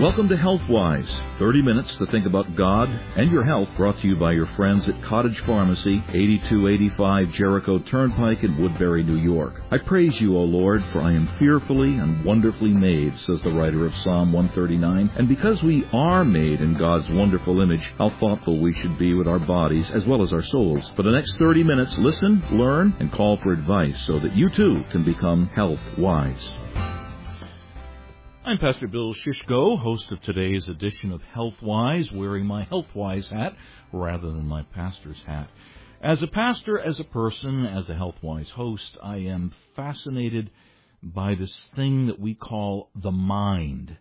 Welcome to HealthWise, 30 minutes to think about God and your health, brought to you by your friends at Cottage Pharmacy, 8285 Jericho Turnpike in Woodbury, New York. I praise you, O Lord, for I am fearfully and wonderfully made, says the writer of Psalm 139. And because we are made in God's wonderful image, how thoughtful we should be with our bodies as well as our souls. For the next 30 minutes, listen, learn, and call for advice so that you too can become health-wise. I'm Pastor Bill Shishko, host of today's edition of HealthWise, wearing my HealthWise hat rather than my pastor's hat. As a pastor, as a person, as a HealthWise host, I am fascinated by this thing that we call the mind.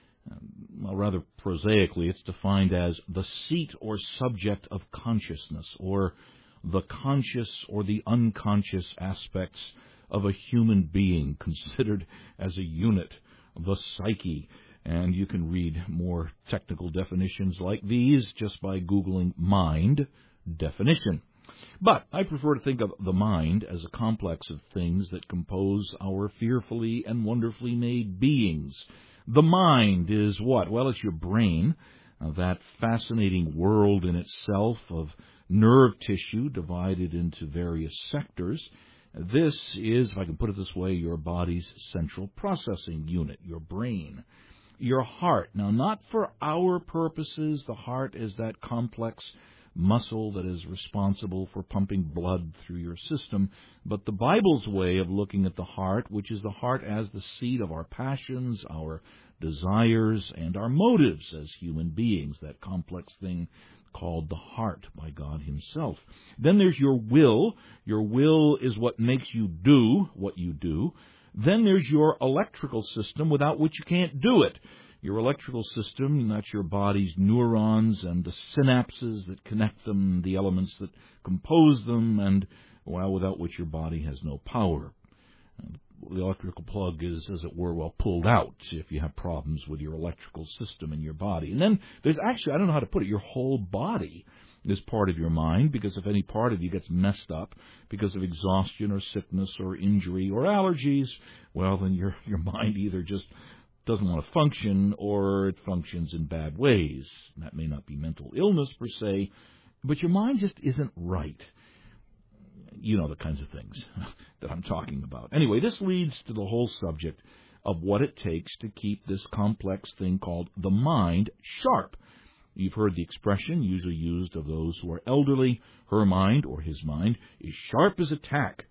Well, rather prosaically, it's defined as the seat or subject of consciousness, or the conscious or the unconscious aspects of a human being considered as a unit. The psyche, and you can read more technical definitions like these just by Googling mind definition. But I prefer to think of the mind as a complex of things that compose our fearfully and wonderfully made beings. The mind is what? Well, it's your brain, that fascinating world in itself of nerve tissue divided into various sectors. This is, if I can put it this way, your body's central processing unit, your brain. Your heart. Now, not for our purposes. The heart is that complex muscle that is responsible for pumping blood through your system. But the Bible's way of looking at the heart, which is the heart as the seat of our passions, our desires, and our motives as human beings, that complex thing called the heart by God himself. Then there's your will. Your will is what makes you do what you do. Then there's your electrical system, without which you can't do it. Your electrical system, that's your body's neurons and the synapses that connect them, the elements that compose them, and, well, without which your body has no power. The electrical plug is, as it were, pulled out if you have problems with your electrical system in your body. And then there's actually, I don't know how to put it, your whole body is part of your mind, because if any part of you gets messed up because of exhaustion or sickness or injury or allergies, well, then your mind either just doesn't want to function or it functions in bad ways. That may not be mental illness per se, but your mind just isn't right. You know the kinds of things that I'm talking about. Anyway, this leads to the whole subject of what it takes to keep this complex thing called the mind sharp. You've heard the expression usually used of those who are elderly, her mind or his mind is sharp as a tack.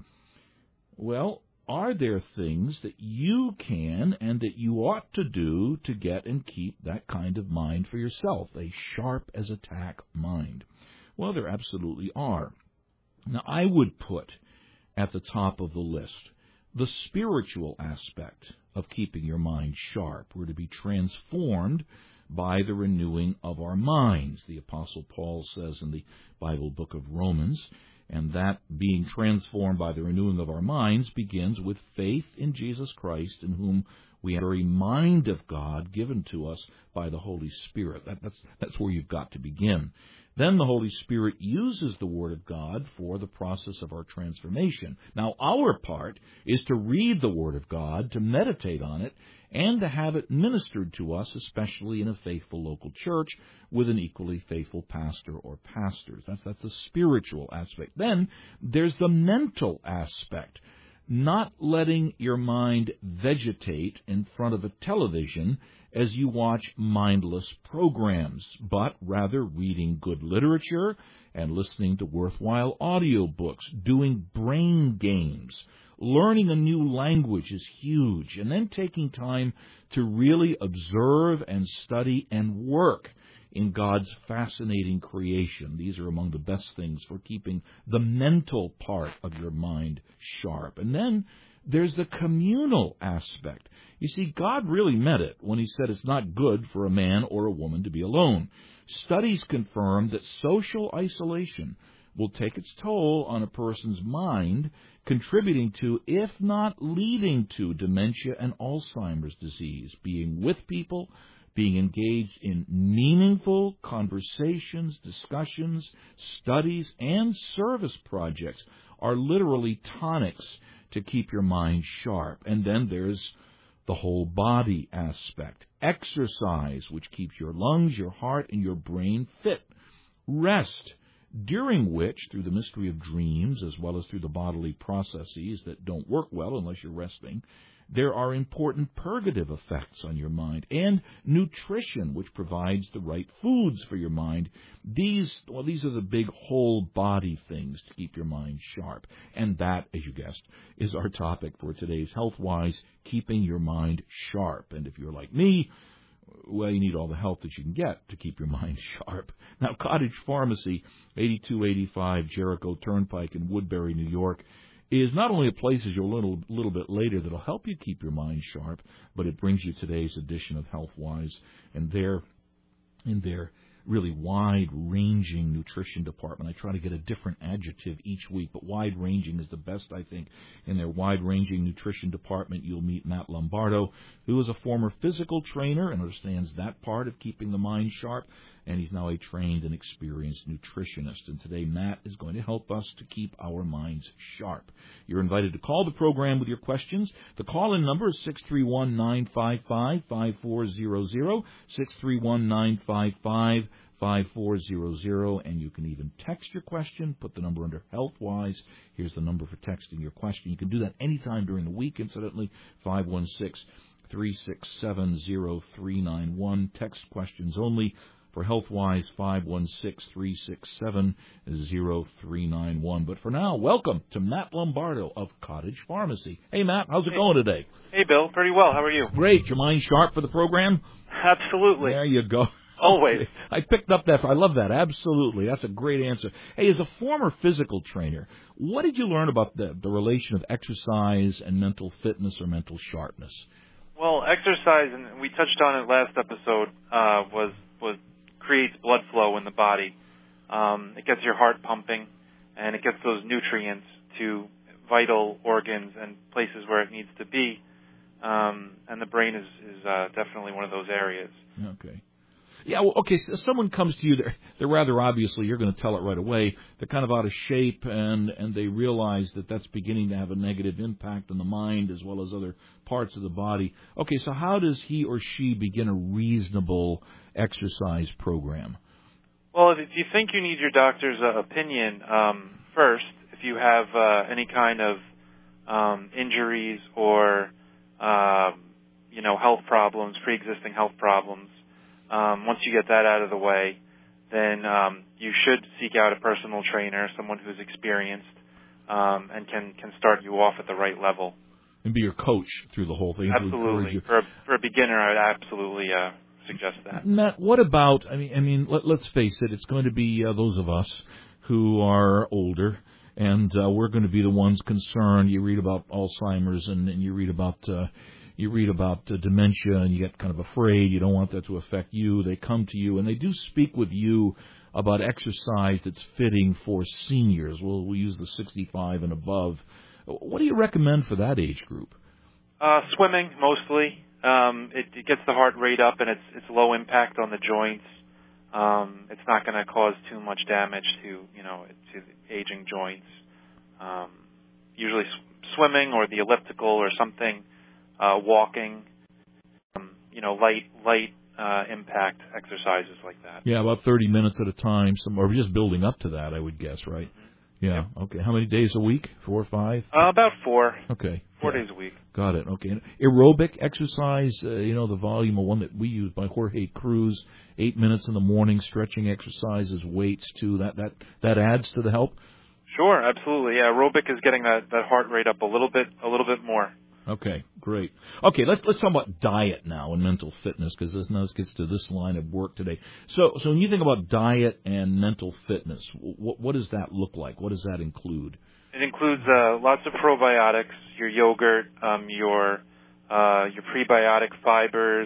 Well, are there things that you can and that you ought to do to get and keep that kind of mind for yourself, a sharp as a tack mind? Well, there absolutely are. Now, I would put at the top of the list the spiritual aspect of keeping your mind sharp. We're to be transformed by the renewing of our minds, the Apostle Paul says in the Bible book of Romans, and that being transformed by the renewing of our minds begins with faith in Jesus Christ, in whom we have the very mind of God given to us by the Holy Spirit. That's where you've got to begin. Then the Holy Spirit uses the Word of God for the process of our transformation. Now, our part is to read the Word of God, to meditate on it, and to have it ministered to us, especially in a faithful local church with an equally faithful pastor or pastors. That's the spiritual aspect. Then there's the mental aspect. Not letting your mind vegetate in front of a television as you watch mindless programs, but rather reading good literature and listening to worthwhile audiobooks, doing brain games. Learning a new language is huge, and then taking time to really observe and study and work in God's fascinating creation. These are among the best things for keeping the mental part of your mind sharp. And then there's the communal aspect. You see, God really meant it when he said it's not good for a man or a woman to be alone. Studies confirm that social isolation will take its toll on a person's mind, contributing to, if not leading to, dementia and Alzheimer's disease. Being with people, being engaged in meaningful conversations, discussions, studies, and service projects are literally tonics to keep your mind sharp. And then there's the whole body aspect. Exercise, which keeps your lungs, your heart, and your brain fit. Rest, during which, through the mystery of dreams, as well as through the bodily processes that don't work well unless you're resting, there are important purgative effects on your mind. And nutrition, which provides the right foods for your mind. These are the big whole body things to keep your mind sharp. And that, as you guessed, is our topic for today's Health-Wise, keeping your mind sharp. And if you're like me, well, you need all the help that you can get to keep your mind sharp. Now, Cottage Pharmacy, 8285 Jericho Turnpike in Woodbury, New York, is not only a place, as you'll learn a little bit later, that will help you keep your mind sharp, but it brings you today's edition of Health-Wise. And in their really wide-ranging nutrition department, I try to get a different adjective each week, but wide-ranging is the best, I think. In their wide-ranging nutrition department, you'll meet Matt Lombardo, who is a former physical trainer and understands that part of keeping the mind sharp, and he's now a trained and experienced nutritionist. And today, Matt is going to help us to keep our minds sharp. You're invited to call the program with your questions. The call-in number is 631-955-5400, 631-955-5400, and you can even text your question. Put the number under Health-Wise. Here's the number for texting your question. You can do that anytime during the week, incidentally, 516-367-0391. Text questions only. For Health-Wise, 516-367-0391. But for now, welcome to Matt Lombardo of Cottage Pharmacy. Hey, Matt, how's it going today? Hey, Bill. Pretty well. How are you? Great. Your mind sharp for the program? Absolutely. There you go. Always. Okay. I picked up that. I love that. Absolutely. That's a great answer. Hey, as a former physical trainer, what did you learn about the relation of exercise and mental fitness or mental sharpness? Well, exercise, and we touched on it last episode, was creates blood flow in the body. It gets your heart pumping, and it gets those nutrients to vital organs and places where it needs to be. And the brain is definitely one of those areas. Okay. Yeah, well, okay, so someone comes to you, they're rather obviously, you're going to tell it right away, they're kind of out of shape, and they realize that that's beginning to have a negative impact on the mind as well as other parts of the body. Okay, so how does he or she begin a reasonable exercise program? Well, if you think you need your doctor's opinion, first, if you have any kind of injuries or, health problems, pre-existing health problems, once you get that out of the way, then you should seek out a personal trainer, someone who's experienced, and can start you off at the right level. And be your coach through the whole thing. Absolutely. For a beginner, I would absolutely suggest that. Matt, what about, let's face it, it's going to be those of us who are older, and we're going to be the ones concerned. You read about Alzheimer's, and you read about dementia, and you get kind of afraid. You don't want that to affect you. They come to you, and they do speak with you about exercise that's fitting for seniors. We'll use the 65 and above. What do you recommend for that age group? Swimming, mostly. It gets the heart rate up, and it's low impact on the joints. It's not going to cause too much damage to the aging joints. Usually swimming or the elliptical or something. Walking, light impact exercises like that. Yeah, about 30 minutes at a time, or just building up to that, I would guess, right? Mm-hmm. Yeah, yep. Okay. How many days a week? 4 or 5? About 4. Okay. 4 days a week. Got it. Okay. And aerobic exercise, the volume of one that we use by Jorge Cruz, 8 minutes in the morning, stretching exercises, weights too. That adds to the help? Sure, absolutely. Yeah, aerobic is getting that heart rate up a little bit more. Okay, great. Okay, let's talk about diet now and mental fitness, because this now gets to this line of work today. So when you think about diet and mental fitness, what does that look like? What does that include? It includes lots of probiotics, your yogurt, your prebiotic fibers,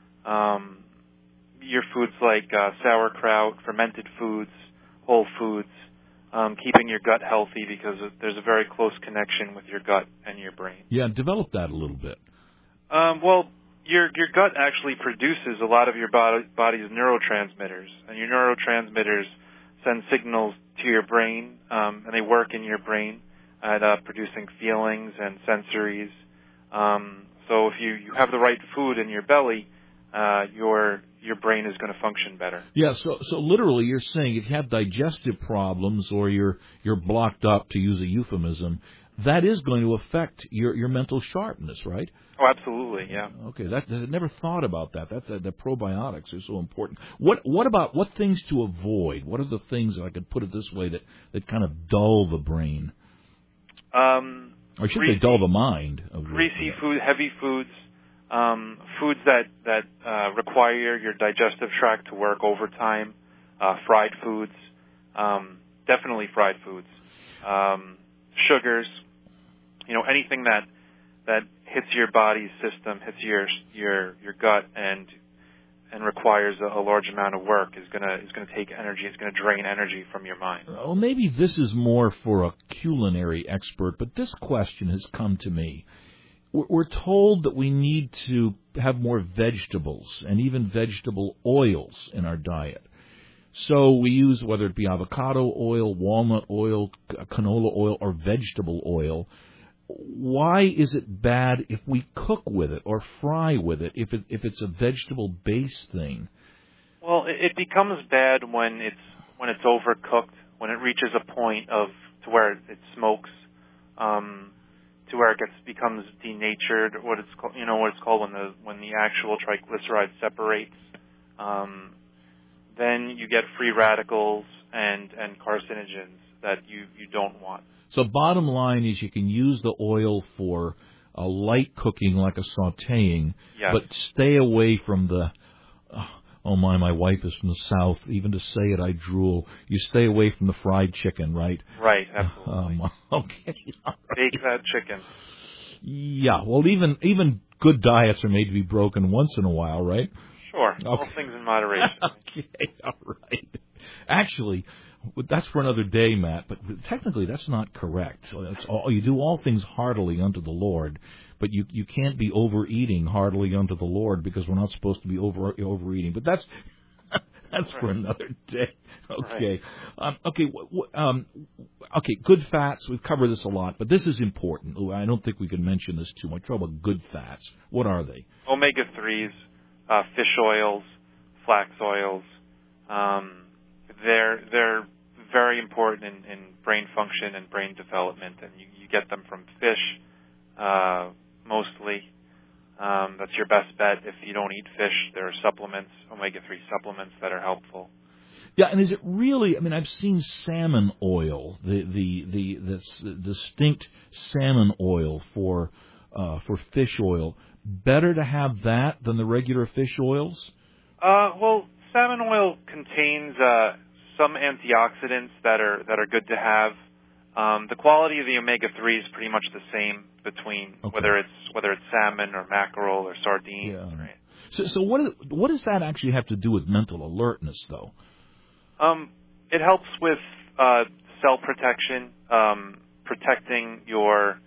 your foods like sauerkraut, fermented foods, whole foods. Keeping your gut healthy, because there's a very close connection with your gut and your brain. Yeah, develop that a little bit. Well, your gut actually produces a lot of your body's neurotransmitters, and your neurotransmitters send signals to your brain, and they work in your brain at producing feelings and sensories. So if you have the right food in your belly, your brain is going to function better. Yeah, so literally you're saying if you have digestive problems or you're blocked up, to use a euphemism, that is going to affect your mental sharpness, right? Oh, absolutely, yeah. Okay, I never thought about that. That's the probiotics are so important. What about what things to avoid? What are the things, I could put it this way, that kind of dull the brain? Or should they dull the mind? Greasy food, heavy foods, foods that require your digestive tract to work overtime, fried foods, definitely fried foods, sugars, anything that hits your body's system, hits your gut, and requires a large amount of work is going to take energy. It's going to drain energy from your mind. Well, maybe this is more for a culinary expert, but this question has come to me. We're told that we need to have more vegetables and even vegetable oils in our diet. So we use, whether it be avocado oil, walnut oil, canola oil, or vegetable oil. Why is it bad if we cook with it or fry with it, if it's a vegetable-based thing? Well, it becomes bad when it's overcooked, when it reaches a point to where it smokes, to where it becomes denatured. What it's called when the actual triglyceride separates. Then you get free radicals and carcinogens that you don't want. So bottom line is you can use the oil for a light cooking, like a sautéing, yes, but stay away from the, oh my wife is from the South, even to say it I drool. You stay away from the fried chicken, right? Right, absolutely. Okay. Bake that chicken. Yeah, well, even good diets are made to be broken once in a while, right? Sure, okay. All things in moderation. Okay, all right. Actually, that's for another day, Matt, but technically that's not correct. You do all things heartily unto the Lord, but you can't be overeating heartily unto the Lord, because we're not supposed to be overeating. But that's right, for another day. Okay. Right. Okay, good fats. We've covered this a lot, but this is important. I don't think we can mention this too much. Trouble about good fats. What are they? Omega-3s, fish oils, flax oils. They're very important in brain function and brain development, and you get them from fish mostly. That's your best bet. If you don't eat fish, there are supplements, omega-3 supplements, that are helpful. Yeah, and is it really? I mean, I've seen salmon oil, the distinct salmon oil for fish oil. Better to have that than the regular fish oils? Well, salmon oil contains some antioxidants that are good to have. The quality of the omega-3 is pretty much the same between whether it's salmon or mackerel or sardines. Yeah. Right? So what does that actually have to do with mental alertness, though? It helps with cell protection, protecting your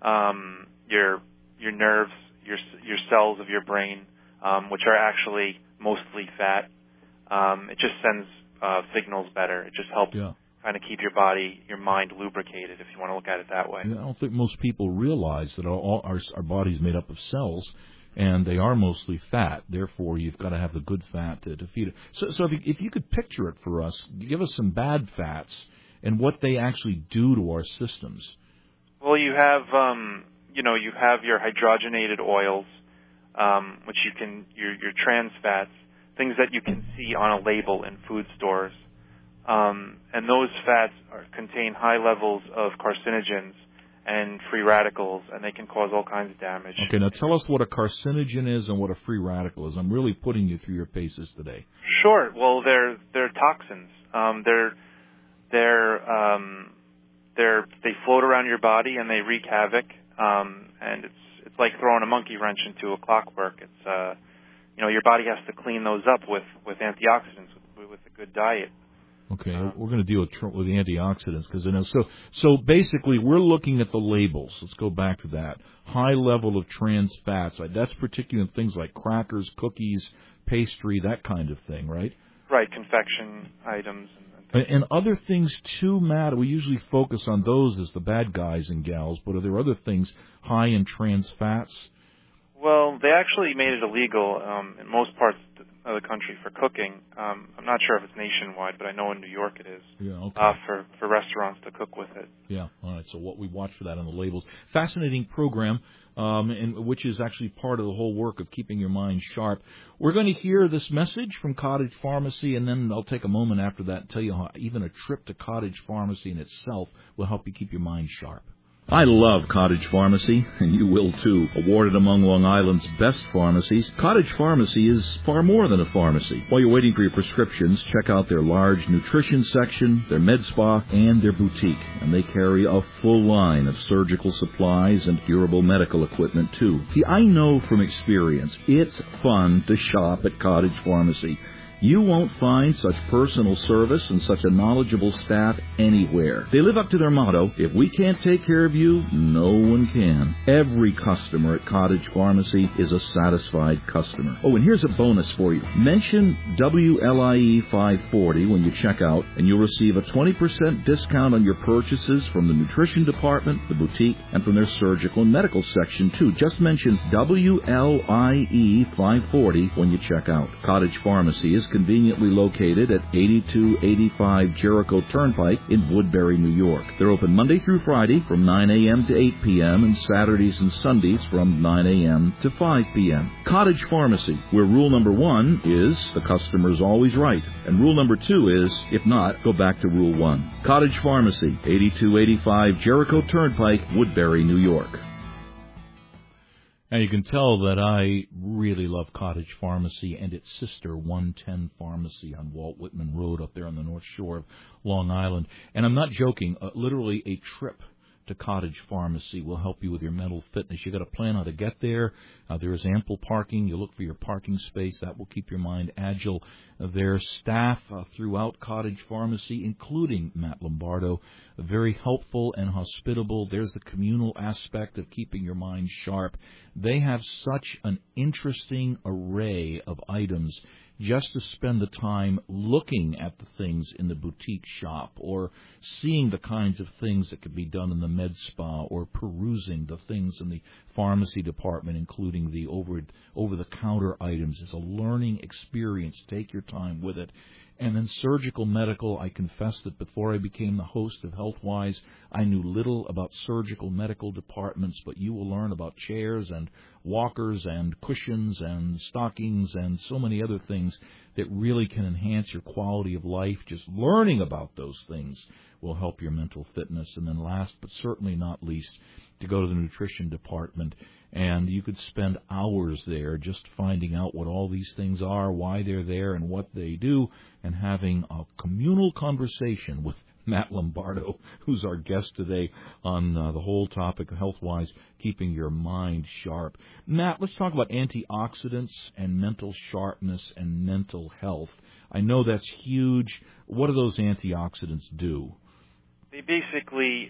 nerves, your cells of your brain, which are actually mostly fat. It just sends signals better. It just helps kind of keep your mind lubricated, if you want to look at it that way. I don't think most people realize that our body's made up of cells, and they are mostly fat. Therefore, you've got to have the good fat to feed it. So if you could picture it for us, give us some bad fats and what they actually do to our systems. Well, you have you have your hydrogenated oils, which your trans fats, things that you can see on a label in food stores. And those fats contain high levels of carcinogens and free radicals, and they can cause all kinds of damage. Okay, now tell us what a carcinogen is and what a free radical is. I'm really putting you through your paces today. Sure. Well, they're toxins. They float around your body and they wreak havoc. And it's like throwing a monkey wrench into a clockwork. It's your body has to clean those up with antioxidants with a good diet. Okay, we're going to deal with the antioxidants because so basically we're looking at the labels. Let's go back to that. High level of trans fats. That's particularly in things like crackers, cookies, pastry, that kind of thing, right? Right, confection items. And other things too, Matt. We usually focus on those as the bad guys and gals, but are there other things high in trans fats? Well, they actually made it illegal in most parts of the country for cooking. I'm not sure if it's nationwide, but I know in New York it is. Yeah, okay. For restaurants to cook with it. Yeah, all right. So what we watch for that on the labels. Fascinating program, which is actually part of the whole work of keeping your mind sharp. We're going to hear this message from Cottage Pharmacy, and then I'll take a moment after that and tell you how even a trip to Cottage Pharmacy in itself will help you keep your mind sharp. I love Cottage Pharmacy, and you will too. Awarded among Long Island's best pharmacies, Cottage Pharmacy is far more than a pharmacy. While you're waiting for your prescriptions, check out their large nutrition section, their med spa, and their boutique. And they carry a full line of surgical supplies and durable medical equipment too. See, I know from experience, it's fun to shop at Cottage Pharmacy. You won't find such personal service and such a knowledgeable staff anywhere. They live up to their motto, if we can't take care of you, no one can. Every customer at Cottage Pharmacy is a satisfied customer. Oh, and here's a bonus for you. Mention WLIE 540 when you check out, and you'll receive a 20% discount on your purchases from the nutrition department, the boutique, and from their surgical and medical section, too. Just mention WLIE 540 when you check out. Cottage Pharmacy is conveniently located at 8285 Jericho Turnpike in Woodbury, New York. They're open Monday through Friday from 9 a.m. to 8 p.m. and Saturdays and Sundays from 9 a.m. to 5 p.m. Cottage Pharmacy, where rule number 1 is the customer's always right, and rule number 2 is, if not, go back to rule 1. Cottage Pharmacy, 8285 Jericho Turnpike, Woodbury, New York. Now, you can tell that I really love Cottage Pharmacy and its sister, 110 Pharmacy on Walt Whitman Road up there on the North Shore of Long Island. And I'm not joking. Literally a trip to Cottage Pharmacy will help you with your mental fitness. You've got to plan how to get there. There is ample parking. You look for your parking space. That will keep your mind agile. Their staff throughout Cottage Pharmacy, including Matt Lombardo, very helpful and hospitable. There's the communal aspect of keeping your mind sharp. They have such an interesting array of items just to spend the time looking at the things in the boutique shop or seeing the kinds of things that could be done in the med spa or perusing the things in the pharmacy department, including the over-the-counter items. It's a learning experience. Take your time with it. And then surgical medical, I confess that before I became the host of HealthWise, I knew little about surgical medical departments, but you will learn about chairs and walkers and cushions and stockings and so many other things that really can enhance your quality of life. Just learning about those things will help your mental fitness. And then last but certainly not least, to go to the nutrition department, and you could spend hours there just finding out what all these things are, why they're there, and what they do, and having a communal conversation with Matt Lombardo, who's our guest today on the whole topic of HealthWise, keeping your mind sharp. Matt, let's talk about antioxidants and mental sharpness and mental health. I know that's huge. What do those antioxidants do? They basically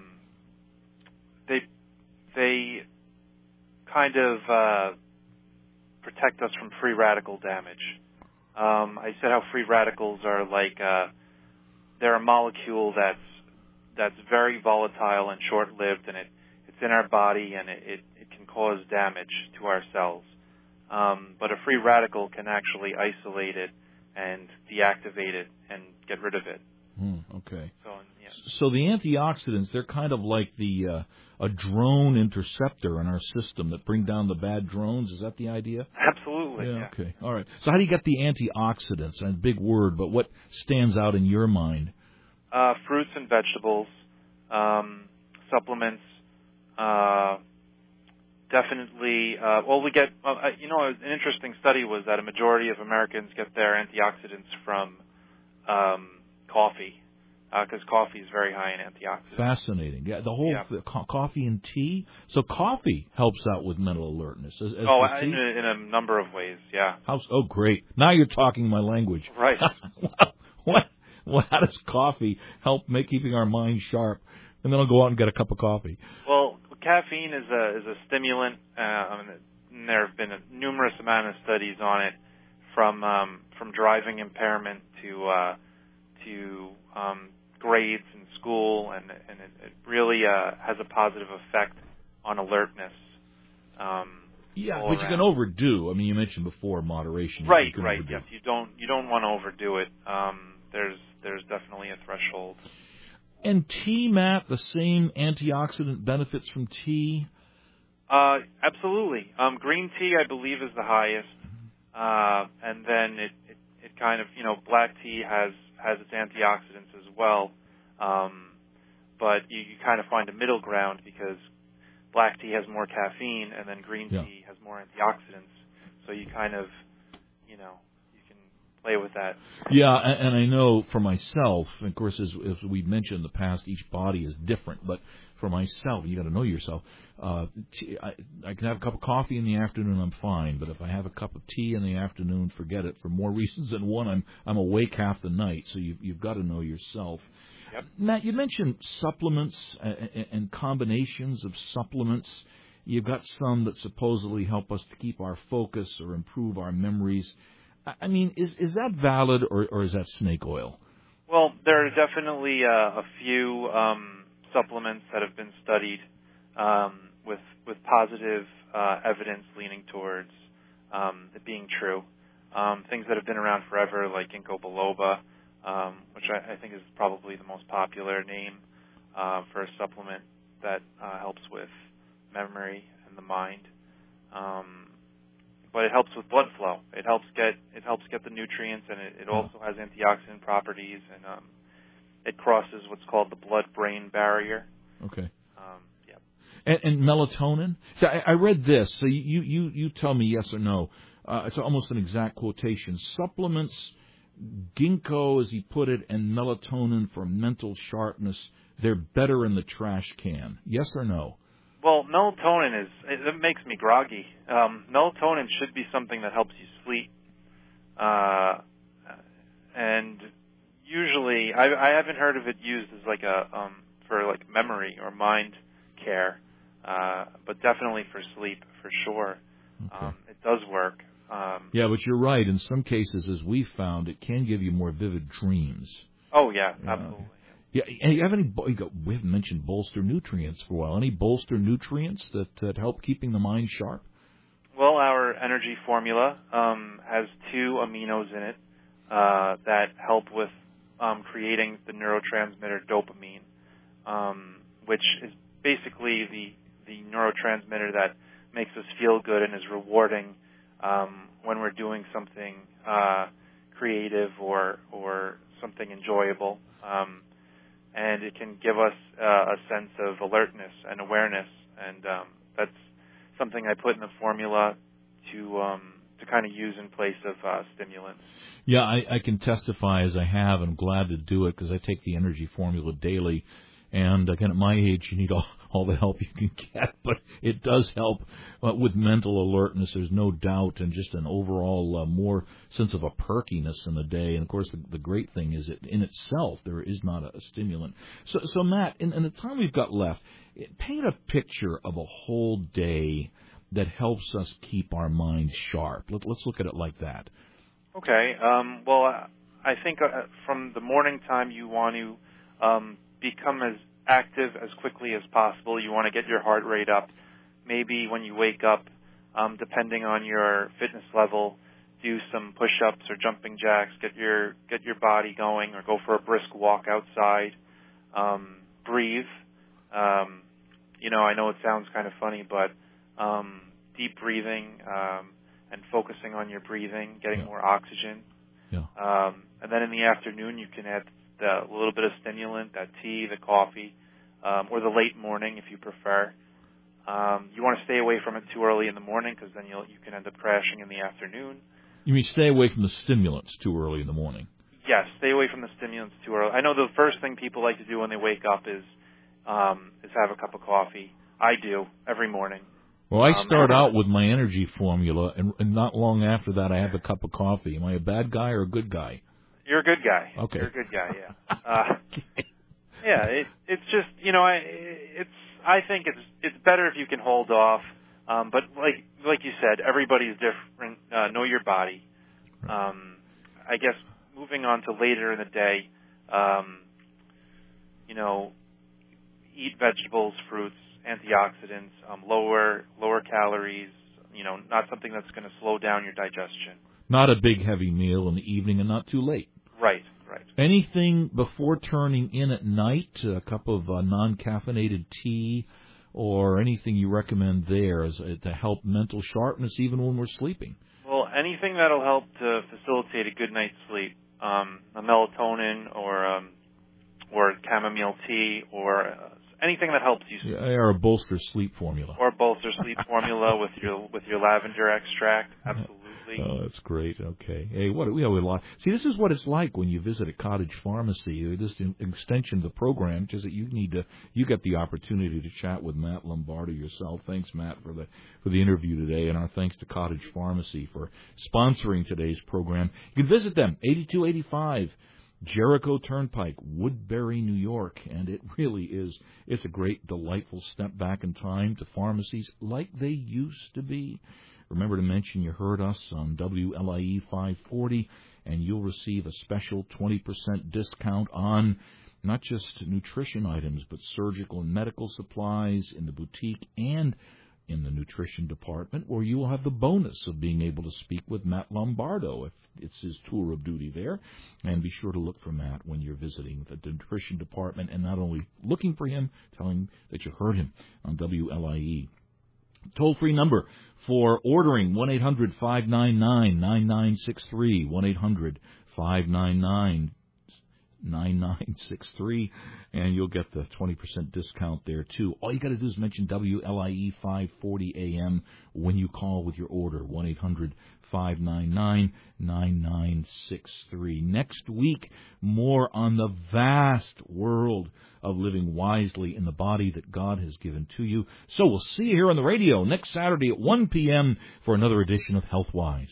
they kind of protect us from free radical damage. I said how free radicals are like they're a molecule that's very volatile and short-lived, and it's in our body, and it can cause damage to our cells. But a free radical can actually isolate it and deactivate it and get rid of it. Okay. So, yeah. So the antioxidants, they're kind of like a drone interceptor in our system that bring down the bad drones. Is that the idea? Absolutely. Yeah. Okay. All right. So how do you get the antioxidants? And a big word, but what stands out in your mind? Fruits and vegetables, supplements. Definitely. We get. An interesting study was that a majority of Americans get their antioxidants from coffee, because coffee is very high in antioxidants. Fascinating. Yeah, the whole coffee and tea. So coffee helps out with mental alertness. As in a number of ways. Yeah. Great. Now you're talking my language. Right. Well, how does coffee help keeping our mind sharp? And then I'll go out and get a cup of coffee. Well, caffeine is a stimulant. There have been a numerous amount of studies on it, from driving impairment to grades in school, and it really has a positive effect on alertness. Yeah, all but around. you can overdo. I mean, you mentioned before moderation. Right. You can Right. overdo. Yes, you don't want to overdo it. There's definitely a threshold. And tea, Matt, the same antioxidant benefits from tea? Absolutely. Green tea, I believe, is the highest, and then it kind of, black tea has its antioxidants as well, but you kind of find a middle ground because black tea has more caffeine, and then green tea has more antioxidants, so you kind of, you can play with that. Yeah, and I know for myself, of course, as we've mentioned in the past, each body is different, but for myself, you got to know yourself. I can have a cup of coffee in the afternoon, I'm fine. But if I have a cup of tea in the afternoon, forget it. For more reasons than one, I'm awake half the night. So you've got to know yourself. Yep. Matt, you mentioned supplements and combinations of supplements. You've got some that supposedly help us to keep our focus or improve our memories. I mean, is that valid or is that snake oil? Well, there are definitely a few supplements that have been studied with positive evidence leaning towards it being true. Things that have been around forever, like ginkgo biloba, which I think is probably the most popular name for a supplement that helps with memory and the mind. But it helps with blood flow. It helps get the nutrients, and it also has antioxidant properties, and it crosses what's called the blood-brain barrier. Okay. Yeah. And melatonin. So I read this. So you tell me yes or no. It's almost an exact quotation. Supplements, ginkgo, as he put it, and melatonin for mental sharpness. They're better in the trash can. Yes or no? Well, melatonin it makes me groggy. Melatonin should be something that helps you sleep. And usually, I haven't heard of it used as like for like memory or mind care, but definitely for sleep for sure. Okay. It does work. Yeah, but you're right. In some cases, as we found, it can give you more vivid dreams. Oh yeah, absolutely. Yeah, and you have any? We haven't mentioned bolster nutrients for a while. Any bolster nutrients that help keeping the mind sharp? Well, our energy formula has 2 aminos in it that help with creating the neurotransmitter dopamine, which is basically the neurotransmitter that makes us feel good and is rewarding when we're doing something creative or something enjoyable. And it can give us a sense of alertness and awareness, and that's something I put in the formula to kind of use in place of stimulants. Yeah, I can testify as I have, and I'm glad to do it because I take the energy formula daily. And again, at my age, you need all the help you can get, but it does help with mental alertness. There's no doubt, and just an overall more sense of a perkiness in the day. And of course, the great thing is that in itself there is not a stimulant. So Matt, in the time we've got left, paint a picture of a whole day that helps us keep our minds sharp. Let's look at it like that. Okay. Well, I think from the morning time you want to become as active as quickly as possible. You want to get your heart rate up. Maybe when you wake up, depending on your fitness level, do some push-ups or jumping jacks. Get your body going, or go for a brisk walk outside. Breathe. I know it sounds kind of funny, but deep breathing and focusing on your breathing, getting more oxygen. Yeah. And then in the afternoon, you can add a little bit of stimulant, that tea, the coffee, or the late morning if you prefer. You want to stay away from it too early in the morning because then you can end up crashing in the afternoon. You mean stay away from the stimulants too early in the morning? Yes, stay away from the stimulants too early. I know the first thing people like to do when they wake up is have a cup of coffee. I do every morning. Well, I start out with my energy formula, and not long after that I have a cup of coffee. Am I a bad guy or a good guy? You're a good guy. Okay. You're a good guy, yeah. Yeah, it's just, I think it's better if you can hold off. But like you said, everybody's different. Know your body. I guess moving on to later in the day, eat vegetables, fruits, antioxidants, lower calories, not something that's going to slow down your digestion. Not a big heavy meal in the evening and not too late. Right. Anything before turning in at night, a cup of non-caffeinated tea, or anything you recommend there to help mental sharpness even when we're sleeping? Well, anything that'll help to facilitate a good night's sleep, a melatonin or chamomile tea or anything that helps you sleep. Or a bolster sleep formula. Or bolster sleep formula with your lavender extract. Absolutely. Oh, that's great. Okay. Hey, we have a lot. See, this is what it's like when you visit a Cottage Pharmacy. This extension of the program, just that you get the opportunity to chat with Matt Lombardo yourself. Thanks, Matt, for the interview today, and our thanks to Cottage Pharmacy for sponsoring today's program. You can visit them, 8285 Jericho Turnpike, Woodbury, New York, and it really is. It's a great, delightful step back in time to pharmacies like they used to be. Remember to mention you heard us on WLIE 540, and you'll receive a special 20% discount on not just nutrition items, but surgical and medical supplies in the boutique and in the nutrition department, where you will have the bonus of being able to speak with Matt Lombardo if it's his tour of duty there. And be sure to look for Matt when you're visiting the nutrition department, and not only looking for him, telling him that you heard him on WLIE. Toll-free number for ordering, 1-800-599-9963, 1-800-599-9963, and you'll get the 20% discount there, too. All you got to do is mention WLIE 540 AM when you call with your order, 1-800-599-9963. Next week, more on the vast world of living wisely in the body that God has given to you. So we'll see you here on the radio next Saturday at 1 p.m. for another edition of HealthWise.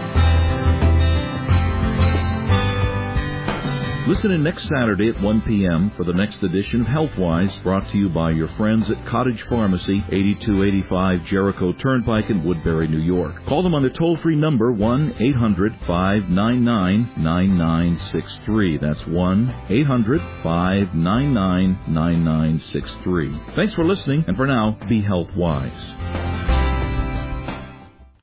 Listen in next Saturday at 1 p.m. for the next edition of HealthWise, brought to you by your friends at Cottage Pharmacy, 8285 Jericho Turnpike in Woodbury, New York. Call them on the toll-free number 1-800-599-9963. That's 1-800-599-9963. Thanks for listening, and for now, be HealthWise.